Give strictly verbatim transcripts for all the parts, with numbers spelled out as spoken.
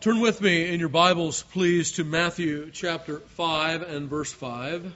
Turn with me in your Bibles, please, to Matthew chapter five and verse five.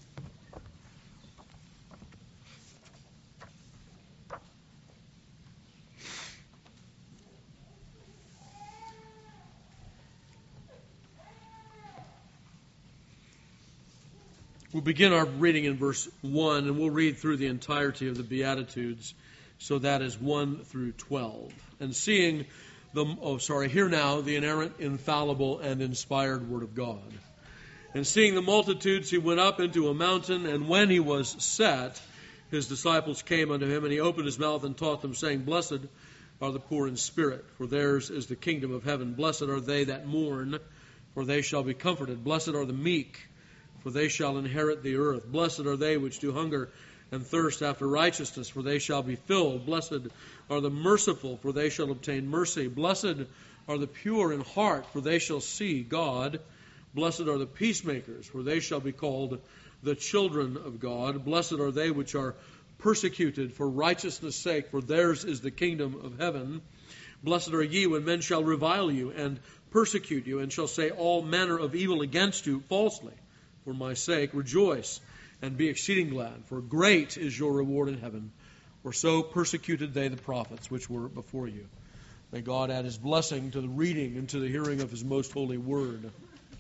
We'll begin our reading in verse one, and we'll read through the entirety of the Beatitudes, so that is one through twelve. And seeing the, oh sorry, hear now the inerrant, infallible, and inspired Word of God. And seeing the multitudes, he went up into a mountain, and when he was set, his disciples came unto him, and he opened his mouth and taught them, saying, Blessed are the poor in spirit, for theirs is the kingdom of heaven. Blessed are they that mourn, for they shall be comforted. Blessed are the meek, for they shall inherit the earth. Blessed are they which do hunger and thirst after righteousness, for they shall be filled. Blessed are the merciful, for they shall obtain mercy. Blessed are the pure in heart, for they shall see God. Blessed are the peacemakers, for they shall be called the children of God. Blessed are they which are persecuted for righteousness' sake, for theirs is the kingdom of heaven. Blessed are ye when men shall revile you and persecute you, and shall say all manner of evil against you falsely. For my sake, rejoice and be exceeding glad, for great is your reward in heaven. For so persecuted they the prophets which were before you. May God add his blessing to the reading and to the hearing of his most holy word.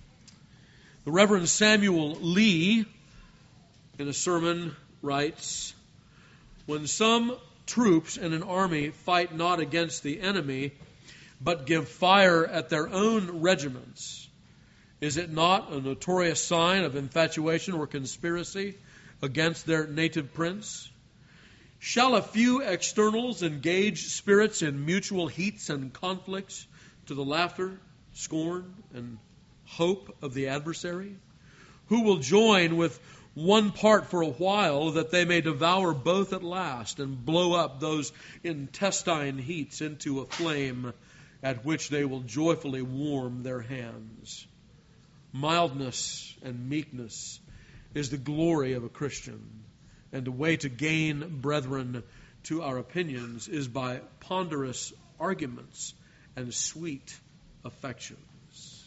The Reverend Samuel Lee, in a sermon, writes, When some troops in an army fight not against the enemy, but give fire at their own regiments, is it not a notorious sign of infatuation or conspiracy against their native prince? Shall a few externals engage spirits in mutual heats and conflicts to the laughter, scorn, and hope of the adversary? Who will join with one part for a while, that they may devour both at last, and blow up those intestine heats into a flame at which they will joyfully warm their hands? Mildness and meekness is the glory of a Christian, and the way to gain brethren to our opinions is by ponderous arguments and sweet affections.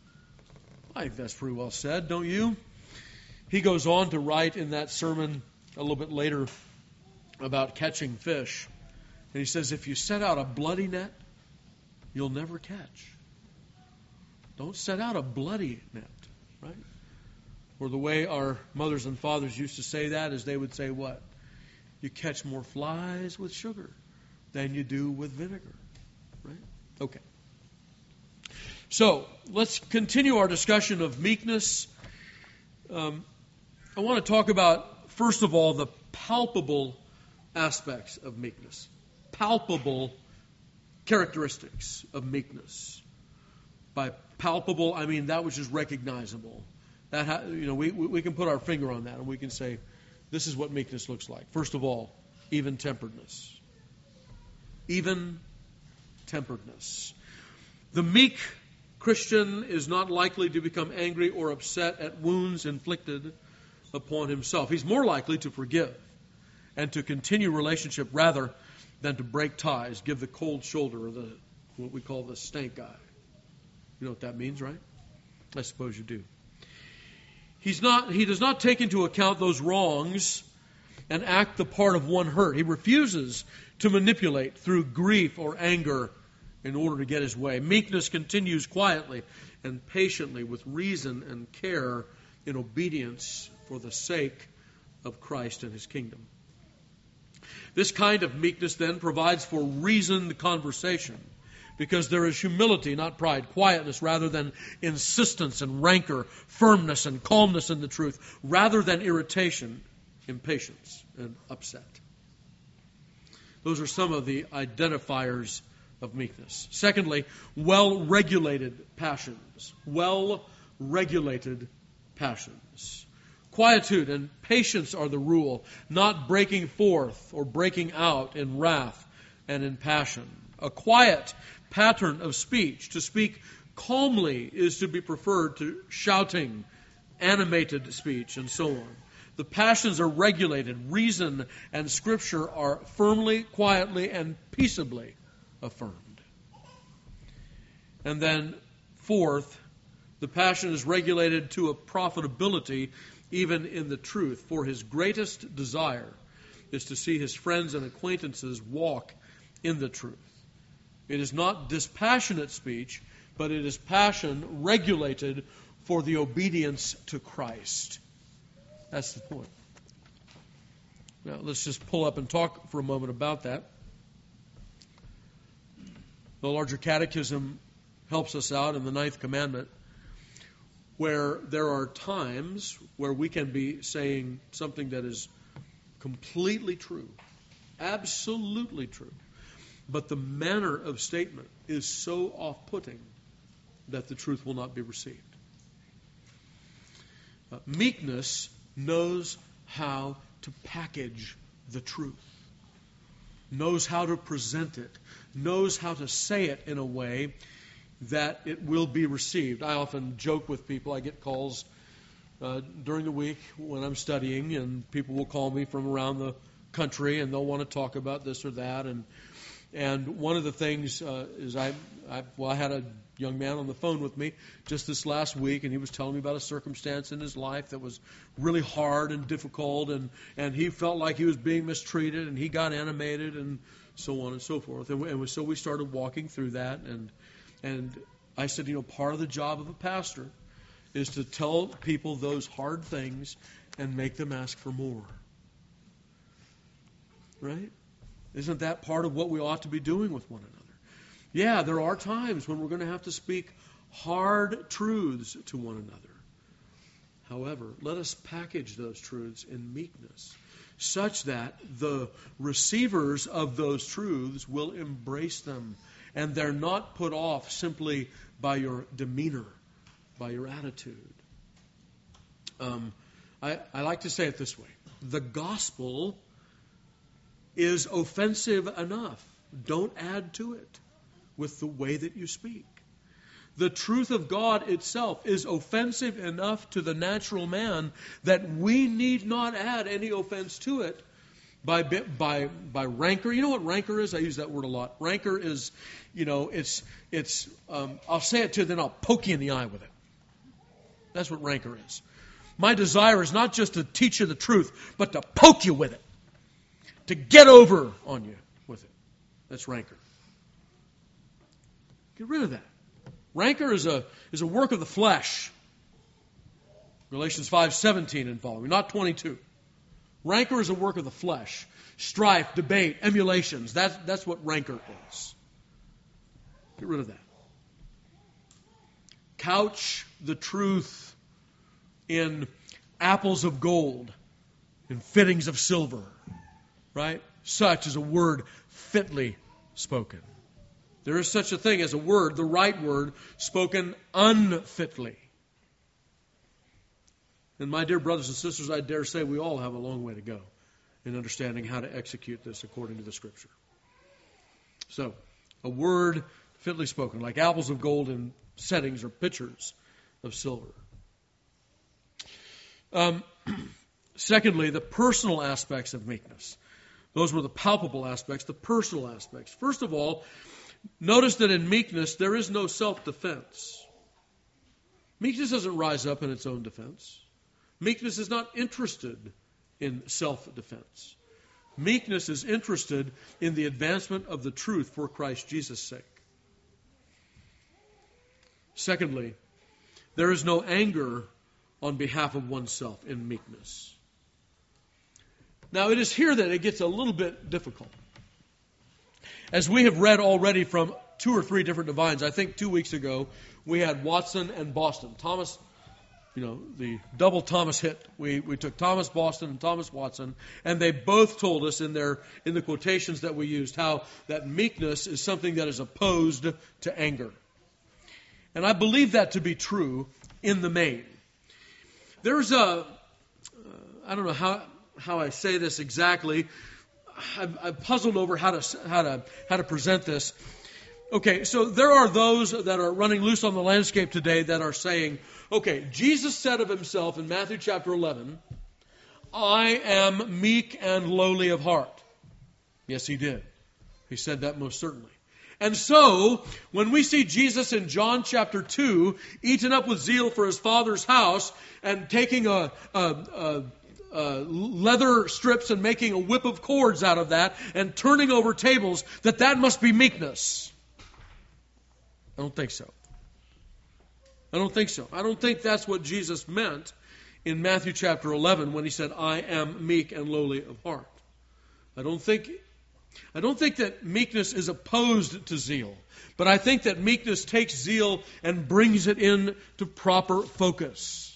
I think that's pretty well said, don't you? He goes on to write in that sermon a little bit later about catching fish. And he says, if you set out a bloody net, you'll never catch. Don't set out a bloody net, right? Or the way our mothers and fathers used to say that is they would say what? You catch more flies with sugar than you do with vinegar, right? Okay. So, let's continue our discussion of meekness. Um, I want to talk about, first of all, the palpable aspects of meekness. Palpable characteristics of meekness. By palpable, I mean that which is recognizable. That ha- you know, we we can put our finger on that and we can say, this is what meekness looks like. First of all, even-temperedness. Even-temperedness. The meek Christian is not likely to become angry or upset at wounds inflicted upon himself. He's more likely to forgive and to continue relationship rather than to break ties, give the cold shoulder, or the what we call the stank eye. You know what that means, right? I suppose you do. He's not, he does not take into account those wrongs and act the part of one hurt. He refuses to manipulate through grief or anger in order to get his way. Meekness continues quietly and patiently with reason and care in obedience for the sake of Christ and his kingdom. This kind of meekness then provides for reasoned conversation, because there is humility, not pride, quietness rather than insistence and rancor, firmness and calmness in the truth, rather than irritation, impatience, and upset. Those are some of the identifiers of meekness. Secondly, well-regulated passions. Well-regulated passions. Quietude and patience are the rule, not breaking forth or breaking out in wrath and in passion. A quiet pattern of speech, to speak calmly, is to be preferred to shouting, animated speech, and so on. The passions are regulated. Reason and Scripture are firmly, quietly, and peaceably affirmed. And then fourth, the passion is regulated to a profitability even in the truth, for his greatest desire is to see his friends and acquaintances walk in the truth. It is not dispassionate speech, but it is passion regulated for the obedience to Christ. That's the point. Now, let's just pull up and talk for a moment about that. The larger catechism helps us out in the ninth commandment, where there are times where we can be saying something that is completely true, absolutely true, but the manner of statement is so off-putting that the truth will not be received. Uh, meekness knows how to package the truth, knows how to present it, knows how to say it in a way that it will be received. I often joke with people. I get calls uh, during the week when I'm studying, and people will call me from around the country, and they'll want to talk about this or that. And and one of the things uh, is I, I well, I had a young man on the phone with me just this last week, and he was telling me about a circumstance in his life that was really hard and difficult, and, and he felt like he was being mistreated, and he got animated, and so on and so forth. And, and so we started walking through that, and and I said, you know, part of the job of a pastor is to tell people those hard things and make them ask for more. Right? Isn't that part of what we ought to be doing with one another? Yeah, there are times when we're going to have to speak hard truths to one another. However, let us package those truths in meekness, such that the receivers of those truths will embrace them, and they're not put off simply by your demeanor, by your attitude. Um, I, I like to say it this way. The gospel is offensive enough. Don't add to it with the way that you speak. The truth of God itself is offensive enough to the natural man that we need not add any offense to it by by by rancor. You know what rancor is? I use that word a lot. Rancor is, you know, it's it's. Um, I'll say it to you, then I'll poke you in the eye with it. That's what rancor is. My desire is not just to teach you the truth, but to poke you with it, to get over on you with it. That's rancor. Get rid of that. Rancor is a is a work of the flesh. Galatians five seventeen and following, not twenty-two. Rancor is a work of the flesh. Strife, debate, emulations. That's, that's what rancor is. Get rid of that. Couch the truth in apples of gold, in fittings of silver. Right? Such is a word fitly spoken. There is such a thing as a word, the right word, spoken unfitly. And my dear brothers and sisters, I dare say we all have a long way to go in understanding how to execute this according to the Scripture. So, a word fitly spoken, like apples of gold in settings or pitchers of silver. Um, secondly, the personal aspects of meekness. Those were the palpable aspects, the personal aspects. First of all, notice that in meekness there is no self-defense. Meekness doesn't rise up in its own defense. Meekness is not interested in self-defense. Meekness is interested in the advancement of the truth for Christ Jesus' sake. Secondly, there is no anger on behalf of oneself in meekness. Now, it is here that it gets a little bit difficult. As we have read already from two or three different divines, I think two weeks ago, we had Watson and Boston. Thomas, you know, the double Thomas hit. We we took Thomas Boston and Thomas Watson, and they both told us in their in the quotations that we used how that meekness is something that is opposed to anger. And I believe that to be true in the main. There's a, uh, I don't know how how I say this exactly. I've, I've puzzled over how to how to how to present this. Okay, so there are those that are running loose on the landscape today that are saying, okay, Jesus said of himself in Matthew chapter eleven, I am meek and lowly of heart. Yes, he did. He said that most certainly. And so, when we see Jesus in John chapter two, eaten up with zeal for his Father's house, and taking a, a, a, a leather strips and making a whip of cords out of that, and turning over tables, that that must be meekness. I don't think so. I don't think so. I don't think that's what Jesus meant in Matthew chapter eleven when he said, I am meek and lowly of heart. I don't think, I don't think that meekness is opposed to zeal, but I think that meekness takes zeal and brings it into proper focus.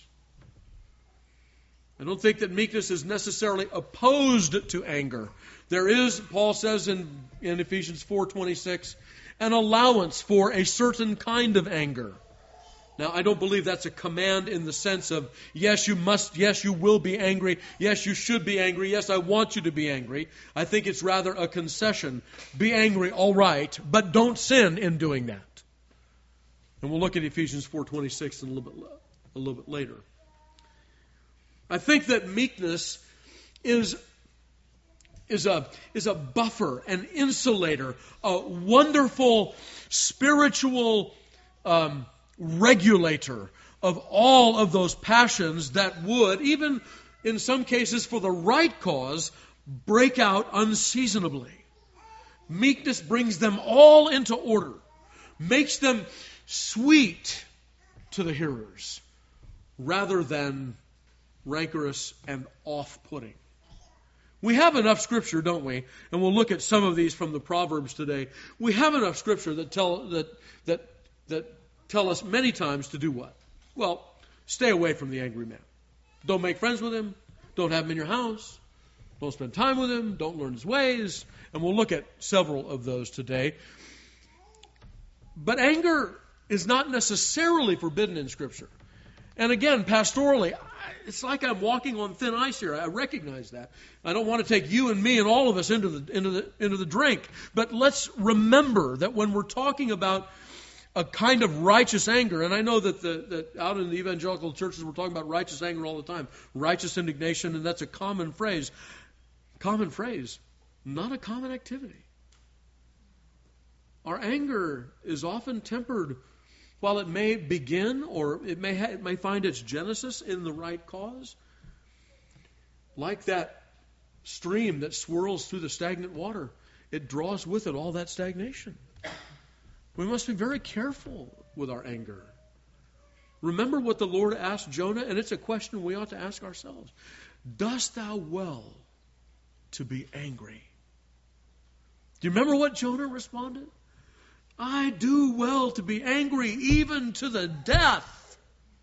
I don't think that meekness is necessarily opposed to anger. There is, Paul says in, in Ephesians four twenty-six, an allowance for a certain kind of anger. Now, I don't believe that's a command in the sense of, yes, you must, yes, you will be angry, yes, you should be angry, yes, I want you to be angry. I think it's rather a concession. Be angry, all right, but don't sin in doing that. And we'll look at Ephesians four twenty-six a little bit, a little bit later. I think that meekness is, is, a, is a buffer, an insulator, a wonderful spiritual um regulator of all of those passions that would, even in some cases for the right cause, break out unseasonably. Meekness brings them all into order, makes them sweet to the hearers, rather than rancorous and off-putting. We have enough Scripture, don't we? And we'll look at some of these from the Proverbs today. We have enough Scripture that tell that that that tell us many times to do what? Well, stay away from the angry man. Don't make friends with him. Don't have him in your house. Don't spend time with him. Don't learn his ways. And we'll look at several of those today. But anger is not necessarily forbidden in Scripture. And again, pastorally, it's like I'm walking on thin ice here. I recognize that. I don't want to take you and me and all of us into the into the into the drink. But let's remember that when we're talking about a kind of righteous anger, and I know that the that out in the evangelical churches we're talking about righteous anger all the time, righteous indignation, and that's a common phrase. Common phrase, not a common activity. Our anger is often tempered, while it may begin or it may ha- it may find its genesis in the right cause, like that stream that swirls through the stagnant water. It draws with it all that stagnation. We must be very careful with our anger. Remember what the Lord asked Jonah, and it's a question we ought to ask ourselves. Dost thou well to be angry? Do you remember what Jonah responded? I do well to be angry, even to the death.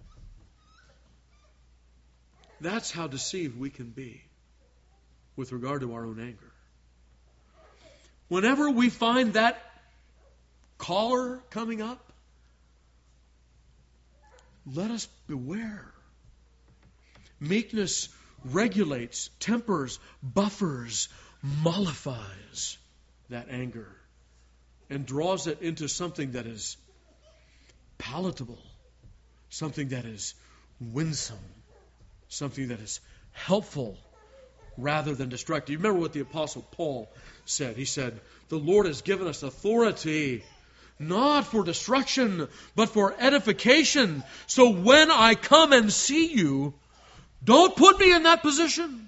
That's how deceived we can be with regard to our own anger. Whenever we find that caller coming up, let us beware. Meekness regulates, tempers, buffers, mollifies that anger and draws it into something that is palatable, something that is winsome, something that is helpful rather than destructive. You remember what the Apostle Paul said? He said, the Lord has given us authority not for destruction, but for edification. So when I come and see you, don't put me in that position.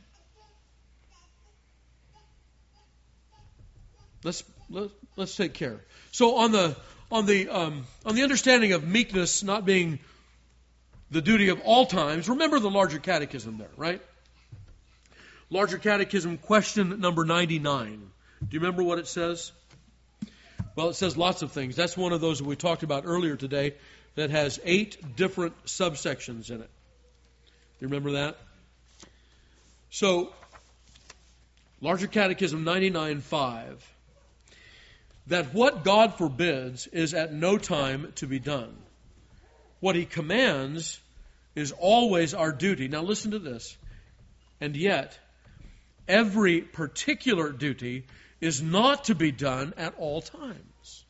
Let's let, let's take care. So on the on the um, on the understanding of meekness not being the duty of all times, remember the larger catechism there, right? Larger Catechism, question number ninety-nine. Do you remember what it says? Well, it says lots of things. That's one of those that we talked about earlier today that has eight different subsections in it. You remember that? So, Larger Catechism ninety-nine five. That what God forbids is at no time to be done. What He commands is always our duty. Now listen to this. And yet, every particular duty is not to be done at all times.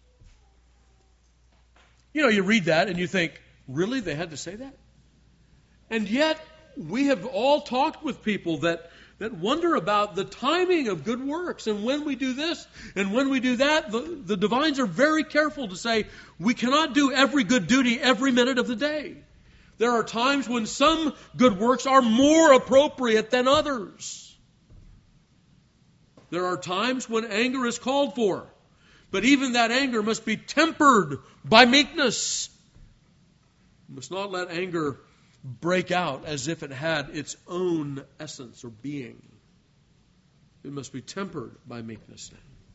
You know, you read that and you think, really, they had to say that? And yet, we have all talked with people that, that wonder about the timing of good works. And when we do this and when we do that, the, the divines are very careful to say, we cannot do every good duty every minute of the day. There are times when some good works are more appropriate than others. There are times when anger is called for. But even that anger must be tempered by meekness. You must not let anger break out as if it had its own essence or being. It must be tempered by meekness.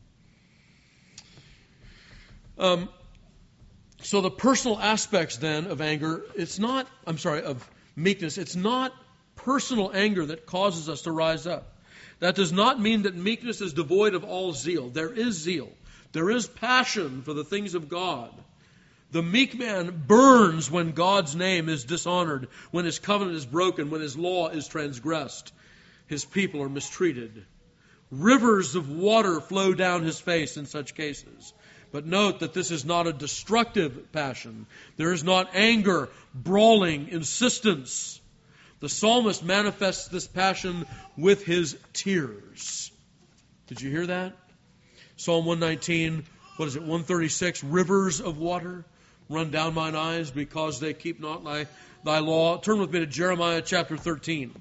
Um, so the personal aspects then of anger, it's not, I'm sorry, of meekness, it's not personal anger that causes us to rise up. That does not mean that meekness is devoid of all zeal. There is zeal. There is passion for the things of God. The meek man burns when God's name is dishonored, when his covenant is broken, when his law is transgressed. His people are mistreated. Rivers of water flow down his face in such cases. But note that this is not a destructive passion. There is not anger, brawling, insistence. The psalmist manifests this passion with his tears. Did you hear that? Psalm one nineteen, what is it, one thirty-six, rivers of water run down mine eyes because they keep not thy, thy law. Turn with me to Jeremiah chapter thirteen.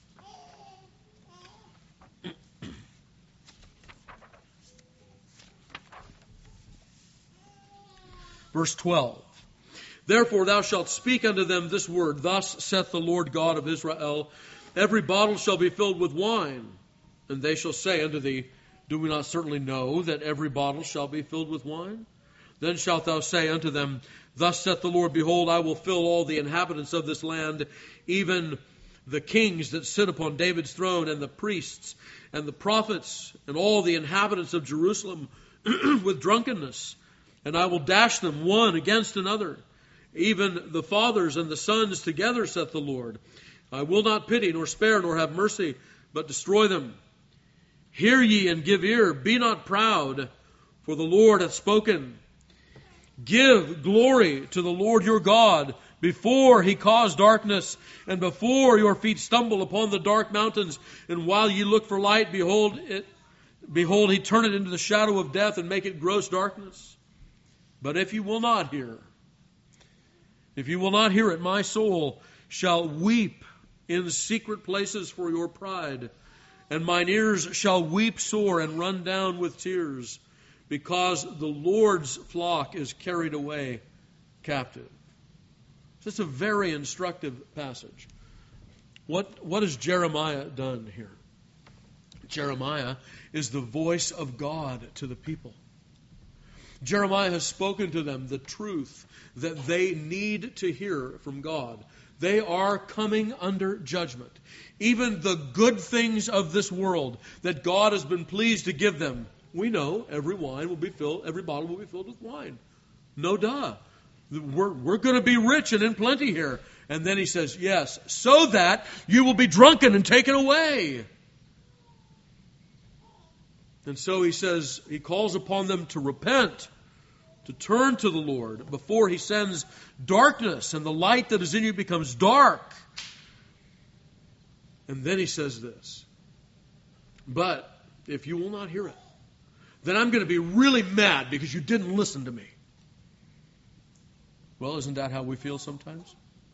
Verse twelve. Therefore thou shalt speak unto them this word, thus saith the Lord God of Israel, every bottle shall be filled with wine. And they shall say unto thee, do we not certainly know that every bottle shall be filled with wine? Then shalt thou say unto them, thus saith the Lord, behold, I will fill all the inhabitants of this land, even the kings that sit upon David's throne, and the priests, and the prophets, and all the inhabitants of Jerusalem with drunkenness. And I will dash them one against another, even the fathers and the sons together, saith the Lord. I will not pity, nor spare, nor have mercy, but destroy them. Hear ye and give ear, be not proud, for the Lord hath spoken. Give glory to the Lord your God, before he cause darkness, and before your feet stumble upon the dark mountains. And while ye look for light, behold, it, behold, he turn it into the shadow of death, and make it gross darkness. But if you will not hear, if you will not hear it, my soul shall weep in secret places for your pride, and mine ears shall weep sore and run down with tears, because the Lord's flock is carried away captive. This is a very instructive passage. What, what has Jeremiah done here? Jeremiah is the voice of God to the people. Jeremiah has spoken to them the truth that they need to hear from God. They are coming under judgment. Even the good things of this world that God has been pleased to give them, we know every wine will be filled, every bottle will be filled with wine. No duh. We're, we're going to be rich and in plenty here. And then he says, yes, so that you will be drunken and taken away. And so he says, he calls upon them to repent, to turn to the Lord before he sends darkness and the light that is in you becomes dark. And then he says this, but if you will not hear it, then I'm going to be really mad because you didn't listen to me. Well, isn't that how we feel sometimes?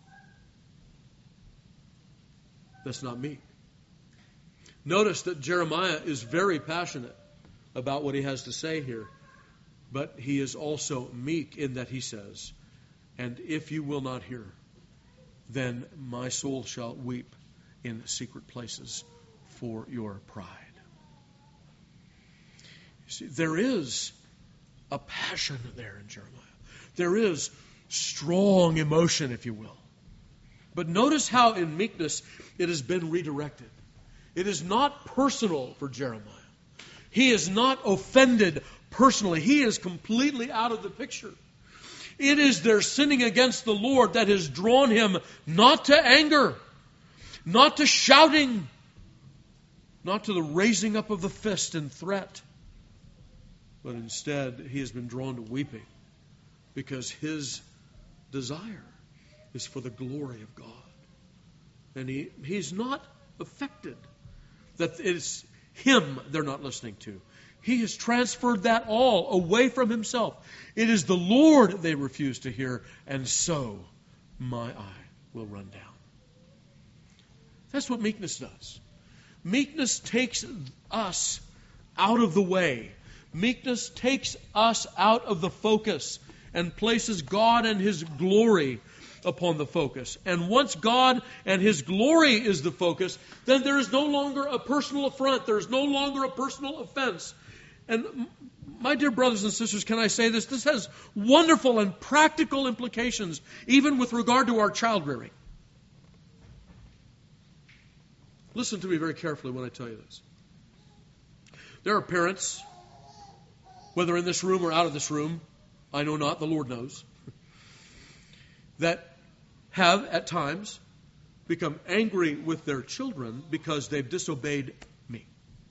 That's not me. Notice that Jeremiah is very passionate about what he has to say here. But he is also meek in that he says, and if you will not hear, then my soul shall weep in secret places for your pride. You see, there is a passion there in Jeremiah. There is strong emotion, if you will. But notice how in meekness it has been redirected. It is not personal for Jeremiah. He is not offended personally. He is completely out of the picture. It is their sinning against the Lord that has drawn him not to anger, not to shouting, not to the raising up of the fist in threat, but instead he has been drawn to weeping because his desire is for the glory of God. And he, he's not affected that it's Him they're not listening to. He has transferred that all away from Himself. It is the Lord they refuse to hear, and so my eye will run down. That's what meekness does. Meekness takes us out of the way. Meekness takes us out of the focus and places God and His glory upon the focus. And once God and His glory is the focus, then there is no longer a personal affront. There is no longer a personal offense. And my dear brothers and sisters, can I say this? This has wonderful and practical implications, even with regard to our child rearing. Listen to me very carefully when I tell you this. There are parents, whether in this room or out of this room, I know not, the Lord knows, that have at times become angry with their children because they've disobeyed me.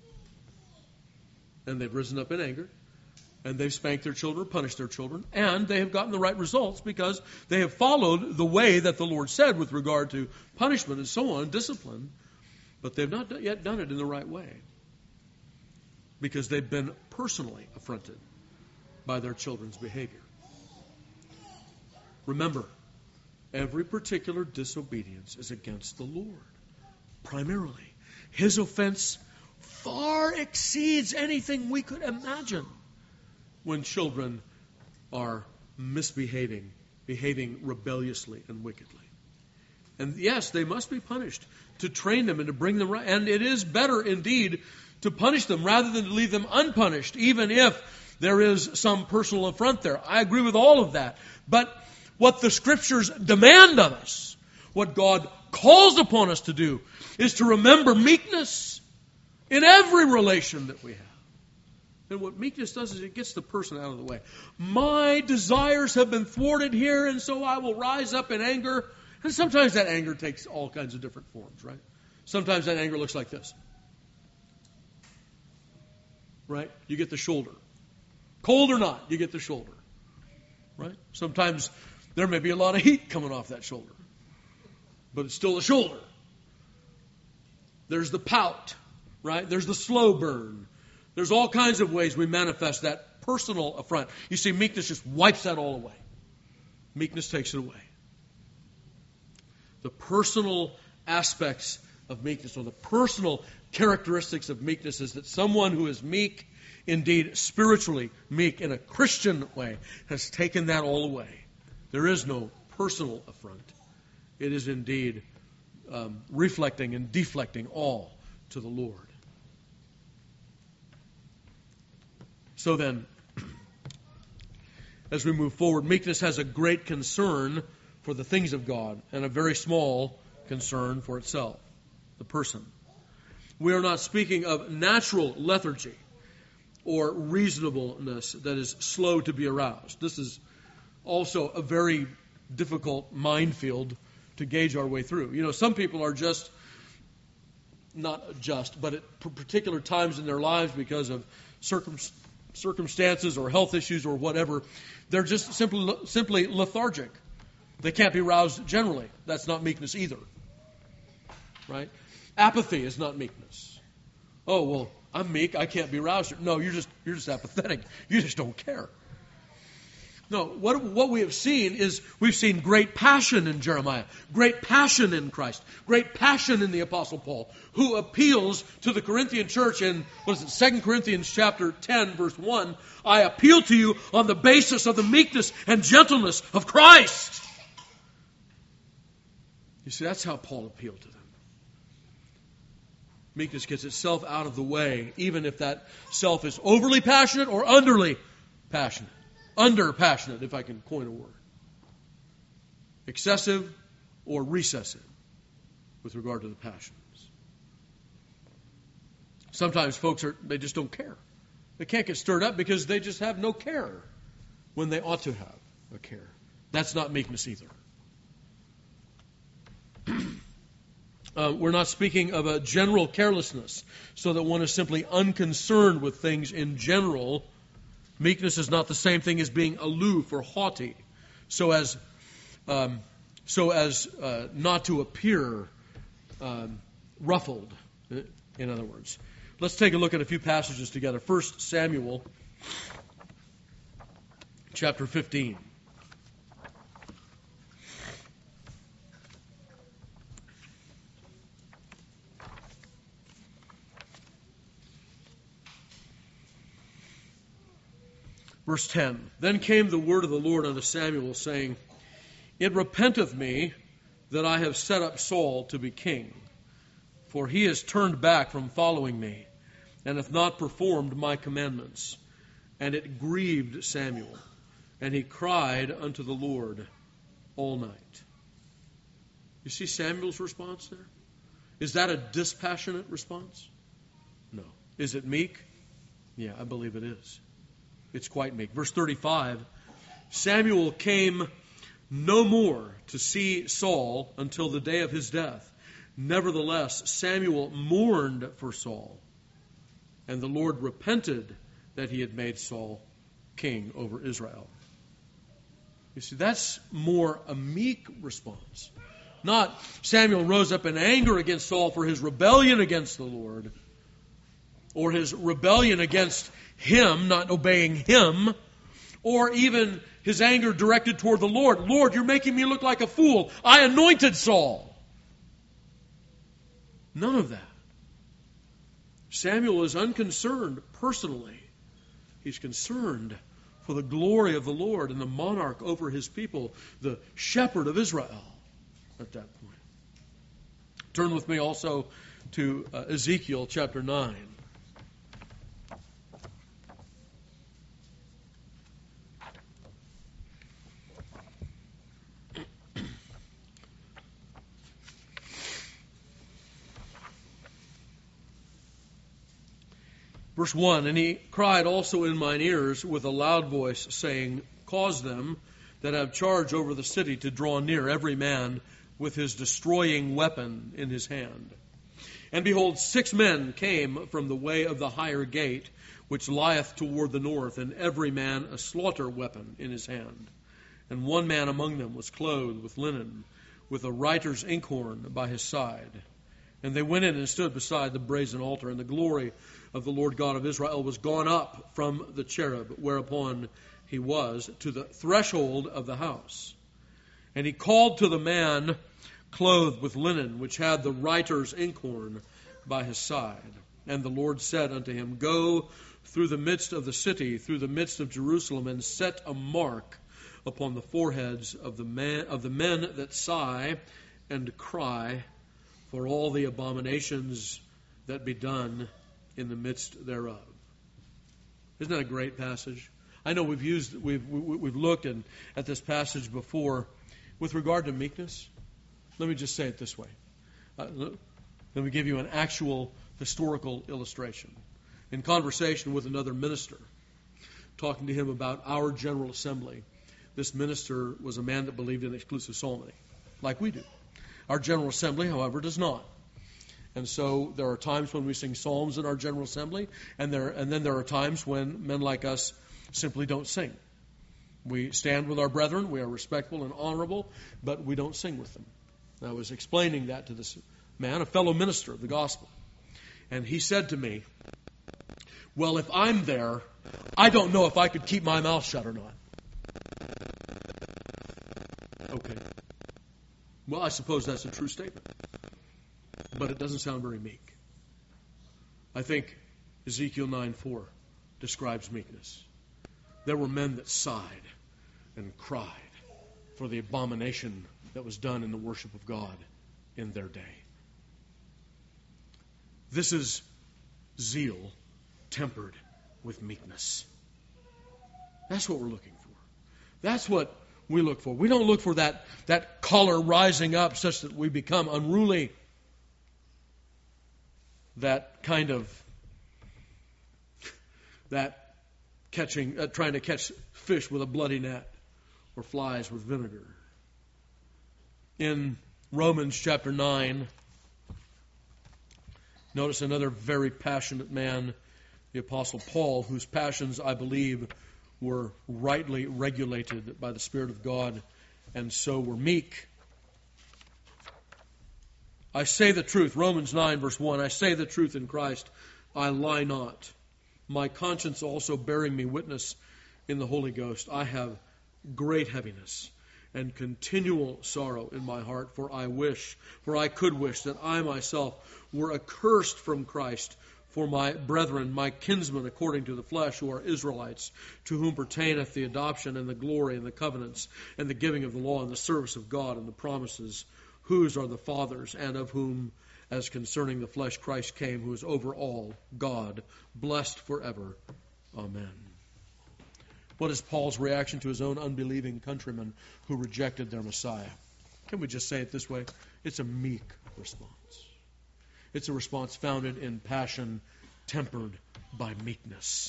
And they've risen up in anger, and they've spanked their children, punished their children, and they have gotten the right results because they have followed the way that the Lord said with regard to punishment and so on, discipline, but they've not yet done it in the right way because they've been personally affronted by their children's behavior. Remember, every particular disobedience is against the Lord, primarily. His offense far exceeds anything we could imagine when children are misbehaving, behaving rebelliously and wickedly. And yes, they must be punished to train them and to bring them right. And it is better indeed to punish them rather than to leave them unpunished, even if there is some personal affront there. I agree with all of that. But what the Scriptures demand of us, what God calls upon us to do, is to remember meekness in every relation that we have. And what meekness does is it gets the person out of the way. My desires have been thwarted here, and so I will rise up in anger. And sometimes that anger takes all kinds of different forms, right? Sometimes that anger looks like this. Right? You get the shoulder. Cold or not, you get the shoulder. Right? Sometimes there may be a lot of heat coming off that shoulder. But it's still a shoulder. There's the pout. Right? There's the slow burn. There's all kinds of ways we manifest that personal affront. You see, meekness just wipes that all away. Meekness takes it away. The personal aspects of meekness, or the personal characteristics of meekness, is that someone who is meek, indeed spiritually meek in a Christian way, has taken that all away. There is no personal affront. It is indeed um, reflecting and deflecting all to the Lord. So then, as we move forward, meekness has a great concern for the things of God and a very small concern for itself, the person. We are not speaking of natural lethargy or reasonableness that is slow to be aroused. This is also a very difficult minefield to gauge our way through. You know, some people are just, not just, but at particular times in their lives because of circumstances, circumstances or health issues or whatever, they're just simply simply lethargic. They can't be roused generally. That's not meekness either. Right? Apathy is not meekness. Oh, well, I'm meek, I can't be roused. No, you're just you're just apathetic. You just don't care. No, what, what we have seen is we've seen great passion in Jeremiah, great passion in Christ, great passion in the Apostle Paul, who appeals to the Corinthian church in, what is it, Second Corinthians chapter ten, verse one, I appeal to you on the basis of the meekness and gentleness of Christ. You see, that's how Paul appealed to them. Meekness gets itself out of the way, even if that self is overly passionate or underly passionate. Under passionate, if I can coin a word. Excessive or recessive with regard to the passions. Sometimes folks are they just don't care. They can't get stirred up because they just have no care when they ought to have a care. That's not meekness either. uh, we're not speaking of a general carelessness, so that one is simply unconcerned with things in general. Meekness is not the same thing as being aloof or haughty, so as um, so as uh, not to appear um, ruffled. in other words. Let's take a look at a few passages together. First Samuel chapter fifteen. Verse ten, Then came the word of the Lord unto Samuel, saying, It repenteth me that I have set up Saul to be king, for he has turned back from following me, and hath not performed my commandments. And it grieved Samuel, and he cried unto the Lord all night. You see Samuel's response there? Is that a dispassionate response? No. Is it meek? Yeah, I believe it is. It's quite meek. Verse thirty-five, Samuel came no more to see Saul until the day of his death. Nevertheless, Samuel mourned for Saul, and the Lord repented that he had made Saul king over Israel. You see, that's more a meek response. Not Samuel rose up in anger against Saul for his rebellion against the Lord, or his rebellion against him, not obeying him, or even his anger directed toward the Lord. Lord, you're making me look like a fool. I anointed Saul. None of that. Samuel is unconcerned personally. He's concerned for the glory of the Lord and the monarch over his people, the shepherd of Israel at that point. Turn with me also to uh, Ezekiel chapter nine. Verse one, And he cried also in mine ears with a loud voice, saying, Cause them that have charge over the city to draw near, every man with his destroying weapon in his hand. And behold, six men came from the way of the higher gate, which lieth toward the north, and every man a slaughter weapon in his hand. And one man among them was clothed with linen, with a writer's inkhorn by his side. And they went in and stood beside the brazen altar, and the glory of the Lord God of Israel was gone up from the cherub whereupon he was to the threshold of the house. And he called to the man clothed with linen, which had the writer's inkhorn by his side. And the Lord said unto him, Go through the midst of the city, through the midst of Jerusalem, and set a mark upon the foreheads of the man, of the men that sigh and cry for all the abominations that be done in the midst thereof. Isn't that a great passage? I know we've used, we've we've looked in, at this passage before with regard to meekness. Let me just say it this way. Uh, let me give you an actual historical illustration. In conversation with another minister, talking to him about our General Assembly, this minister was a man that believed in exclusive psalmody, like we do. Our General Assembly, however, does not. And so there are times when we sing psalms in our General Assembly, and there and then there are times when men like us simply don't sing. We stand with our brethren, we are respectful and honorable, but we don't sing with them. And I was explaining that to this man, a fellow minister of the gospel. And he said to me, well, if I'm there, I don't know if I could keep my mouth shut or not. Okay. Well, I suppose that's a true statement. But it doesn't sound very meek. I think Ezekiel nine four describes meekness. There were men that sighed and cried for the abomination that was done in the worship of God in their day. This is zeal tempered with meekness. That's what we're looking for. That's what we look for. We don't look for that, that color rising up such that we become unruly. That kind of, that catching, uh, trying to catch fish with a bloody net or flies with vinegar. In Romans chapter nine, notice another very passionate man, the Apostle Paul, whose passions, I believe, were rightly regulated by the Spirit of God, and so were meek. I say the truth. Romans nine, verse one. I say the truth in Christ. I lie not. My conscience also bearing me witness in the Holy Ghost. I have great heaviness and continual sorrow in my heart, for I wish, for I could wish that I myself were accursed from Christ for my brethren, my kinsmen according to the flesh, who are Israelites, to whom pertaineth the adoption and the glory and the covenants and the giving of the law and the service of God and the promises, whose are the fathers, and of whom, as concerning the flesh, Christ came, who is over all, God, blessed forever. Amen. What is Paul's reaction to his own unbelieving countrymen who rejected their Messiah? Can we just say it this way? It's a meek response. It's a response founded in passion, tempered by meekness.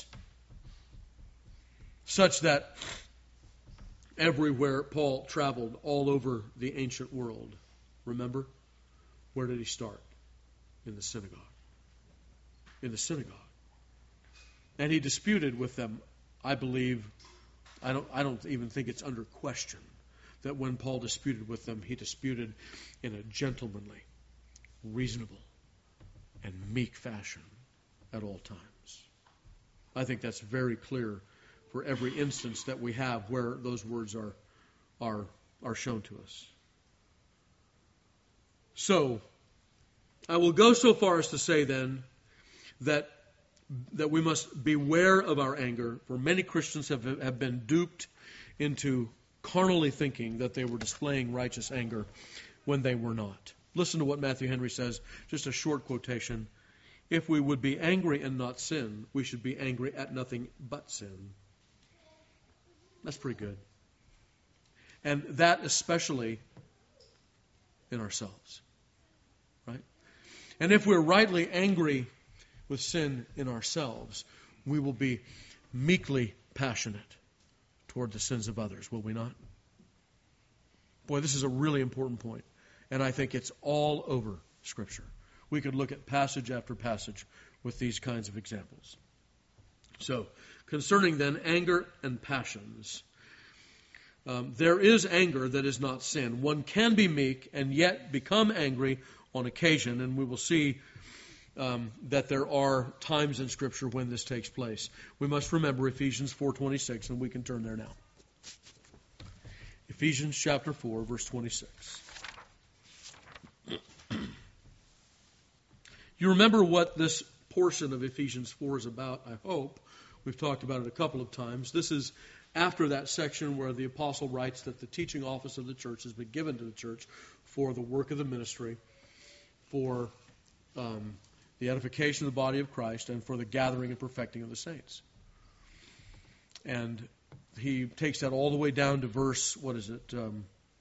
Such that everywhere Paul traveled, all over the ancient world, remember, where did he start? In the synagogue. In the synagogue. And he disputed with them. I believe, I don't, I don't even think it's under question that when Paul disputed with them, he disputed in a gentlemanly, reasonable, and meek fashion at all times. I think that's very clear for every instance that we have where those words are, are, are shown to us. So, I will go so far as to say then that that we must beware of our anger, for many Christians have, have been duped into carnally thinking that they were displaying righteous anger when they were not. Listen to what Matthew Henry says, just a short quotation. If we would be angry and not sin, we should be angry at nothing but sin. That's pretty good. And that especially in ourselves, right? And if we're rightly angry with sin in ourselves, we will be meekly passionate toward the sins of others, will we not? Boy, this is a really important point, and I think it's all over Scripture. We could look at passage after passage with these kinds of examples. So, concerning then anger and passions, um, there is anger that is not sin. One can be meek and yet become angry on occasion, and we will see Um, that there are times in Scripture when this takes place. We must remember Ephesians four twenty-six, and we can turn there now. Ephesians chapter four, verse twenty-six. You remember what this portion of Ephesians four is about, I hope. We've talked about it a couple of times. This is after that section where the apostle writes that the teaching office of the church has been given to the church for the work of the ministry, for um, the edification of the body of Christ, and for the gathering and perfecting of the saints. And he takes that all the way down to verse, what is it? Um,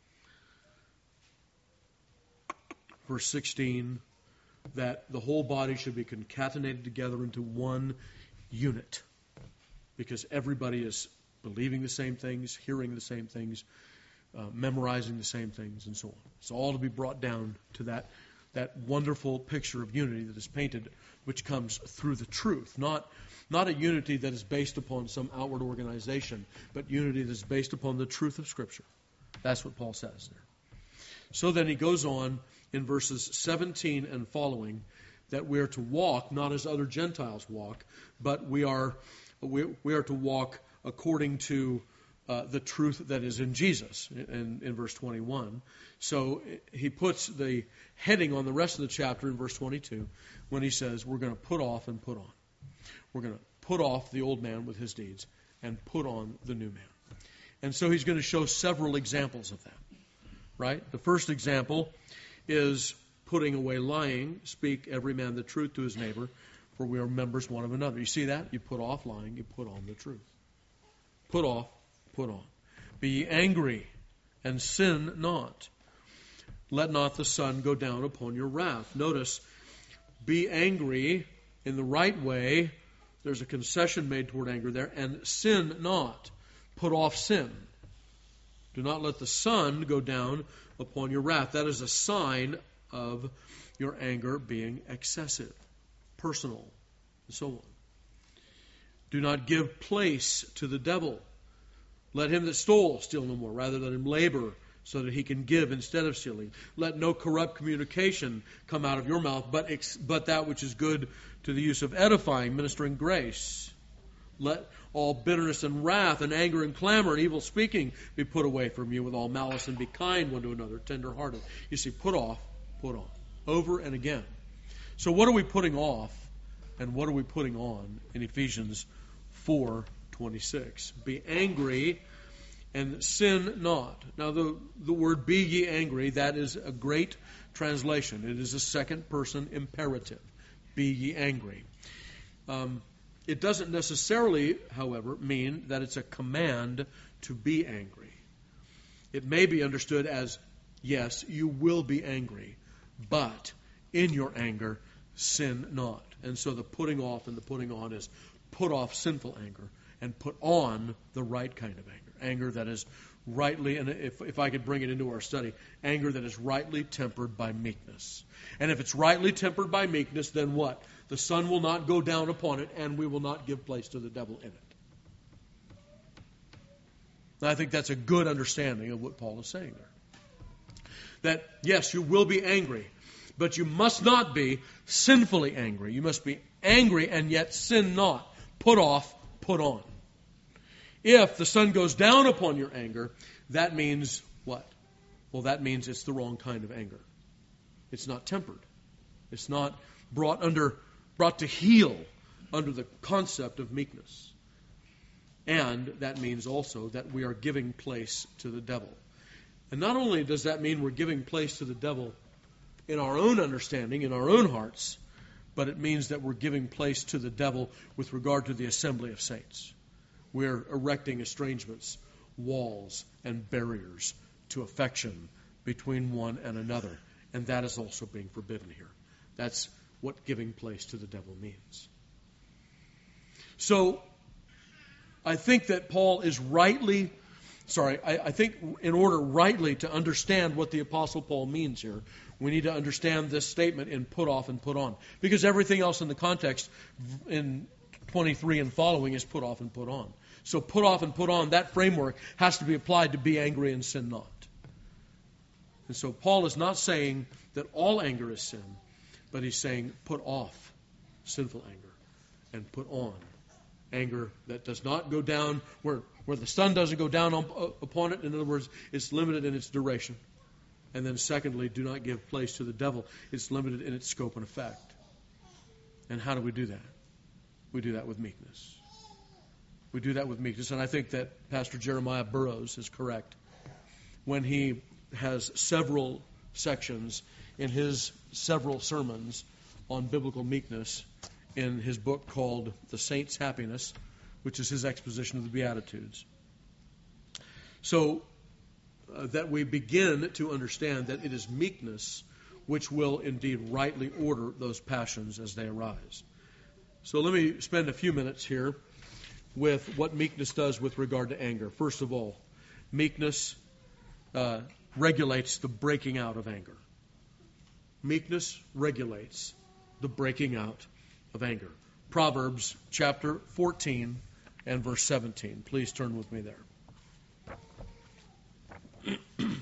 verse sixteen, that the whole body should be concatenated together into one unit, because everybody is believing the same things, hearing the same things, uh, memorizing the same things, and so on. It's all to be brought down to that that wonderful picture of unity that is painted, which comes through the truth. Not, not a unity that is based upon some outward organization, but unity that is based upon the truth of Scripture. That's what Paul says there. So then he goes on in verses seventeen and following that we are to walk not as other Gentiles walk, but we are we, we are to walk according to Uh, the truth that is in Jesus in, in verse twenty-one. So he puts the heading on the rest of the chapter in verse twenty-two when he says we're going to put off and put on. We're going to put off the old man with his deeds and put on the new man. And so he's going to show several examples of that, right? The first example is putting away lying. Speak every man the truth to his neighbor, for we are members one of another. You see that? You put off lying, you put on the truth. Put off, put on. Be ye angry, and sin not. Let not the sun go down upon your wrath. Notice, be angry in the right way. There's a concession made toward anger there. And sin not. Put off sin. Do not let the sun go down upon your wrath. That is a sign of your anger being excessive, personal, and so on. Do not give place to the devil. Let him that stole steal no more. Rather, let him labor, so that he can give instead of stealing. Let no corrupt communication come out of your mouth, but ex- but that which is good to the use of edifying, ministering grace. Let all bitterness and wrath and anger and clamor and evil speaking be put away from you with all malice, and be kind one to another, tender-hearted. You see, put off, put on, over and again. So what are we putting off, and what are we putting on in Ephesians four twenty-six? Be angry and sin not. Now, the, the word be ye angry, that is a great translation. It is a second person imperative. Be ye angry. Um, it doesn't necessarily, however, mean that it's a command to be angry. It may be understood as, yes, you will be angry, but in your anger, sin not. And so the putting off and the putting on is put off sinful anger and put on the right kind of anger. Anger that is rightly, and if, if I could bring it into our study, anger that is rightly tempered by meekness. And if it's rightly tempered by meekness, then what? The sun will not go down upon it, and we will not give place to the devil in it. And I think that's a good understanding of what Paul is saying there. That, yes, you will be angry, but you must not be sinfully angry. You must be angry and yet sin not. Put off, put on. If the sun goes down upon your anger, that means what? Well, that means it's the wrong kind of anger. It's not tempered. It's not brought under, brought to heel under the concept of meekness. And that means also that we are giving place to the devil. And not only does that mean we're giving place to the devil in our own understanding, in our own hearts, but it means that we're giving place to the devil with regard to the assembly of saints. We're erecting estrangements, walls, and barriers to affection between one and another. And that is also being forbidden here. That's what giving place to the devil means. So, I think that Paul is rightly, sorry, I, I think in order rightly to understand what the Apostle Paul means here, we need to understand this statement in put off and put on. Because everything else in the context in twenty-three and following is put off and put on. So put off and put on, that framework has to be applied to be angry and sin not. And so Paul is not saying that all anger is sin, but he's saying put off sinful anger and put on anger that does not go down, where, where the sun doesn't go down on, uh, upon it. In other words, it's limited in its duration. And then secondly, do not give place to the devil. It's limited in its scope and effect. And how do we do that? We do that with meekness. We do that with meekness. And I think that Pastor Jeremiah Burroughs is correct when he has several sections in his several sermons on biblical meekness in his book called The Saint's Happiness, which is his exposition of the Beatitudes. So uh, that we begin to understand that it is meekness which will indeed rightly order those passions as they arise. So let me spend a few minutes here with what meekness does with regard to anger. First of all, meekness uh, regulates the breaking out of anger. Meekness regulates the breaking out of anger. Proverbs chapter fourteen and verse seventeen. Please turn with me there.